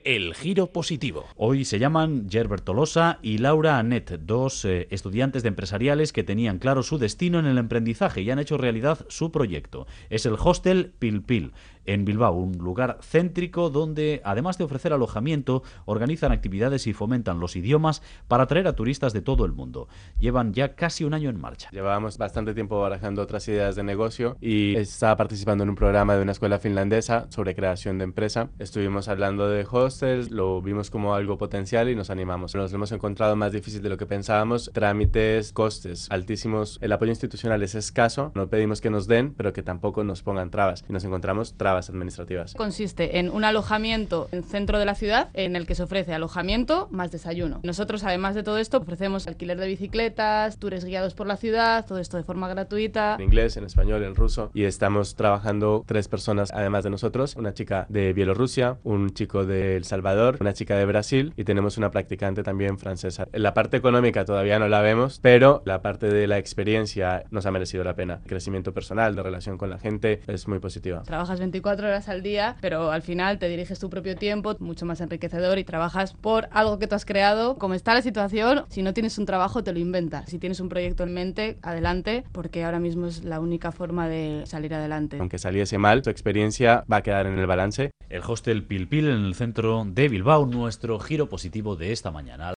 El Giro Positivo. Hoy se llaman Gerbert Tolosa y Laura Anet, dos estudiantes de empresariales que tenían claro su destino en el emprendizaje y han hecho realidad su proyecto. Es el Hostel Pil Pil, en Bilbao, un lugar céntrico donde, además de ofrecer alojamiento, organizan actividades y fomentan los idiomas para atraer a turistas de todo el mundo. Llevan ya casi un año en marcha. Llevábamos bastante tiempo barajando otras ideas de negocio y estaba participando en un programa de una escuela finlandesa sobre creación de empresa. Estuvimos hablando de hostels, lo vimos como algo potencial y nos animamos. Nos lo hemos encontrado más difícil de lo que pensábamos. Trámites, costes altísimos. El apoyo institucional es escaso. No pedimos que nos den, pero que tampoco nos pongan trabas. Y nos encontramos trabas administrativas. Consiste en un alojamiento en el centro de la ciudad en el que se ofrece alojamiento más desayuno. Nosotros, además de todo esto, ofrecemos alquiler de bicicletas, tours guiados por la ciudad, todo esto de forma gratuita. En inglés, en español, en ruso. Y estamos trabajando 3 personas además de nosotros. Una chica de Bielorrusia, un chico de El Salvador, una chica de Brasil y tenemos una practicante también francesa. La parte económica todavía no la vemos, pero la parte de la experiencia nos ha merecido la pena. El crecimiento personal, de relación con la gente, es muy positiva. Trabajas 24 horas al día, pero al final te diriges tu propio tiempo, mucho más enriquecedor, y trabajas por algo que tú has creado. Como está la situación, si no tienes un trabajo te lo inventas. Si tienes un proyecto en mente, adelante, porque ahora mismo es la única forma de salir adelante. Aunque saliese mal, tu experiencia va a quedar en el balance. El Hostel Pil Pil en el centro de Bilbao, nuestro giro positivo de esta mañana.